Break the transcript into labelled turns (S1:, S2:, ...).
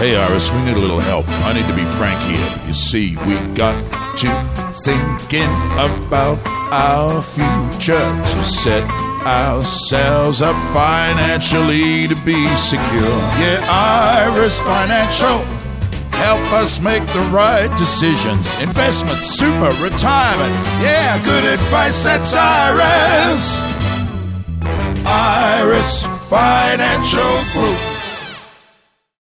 S1: Hey, Iris, we need a little help. I need to be frank here. You see, we got to thinking about our future to set ourselves up financially to be secure. Yeah, Iris Financial, help us make the right decisions. Investment, super, retirement. Yeah, good advice, that's Iris. Iris Financial Group.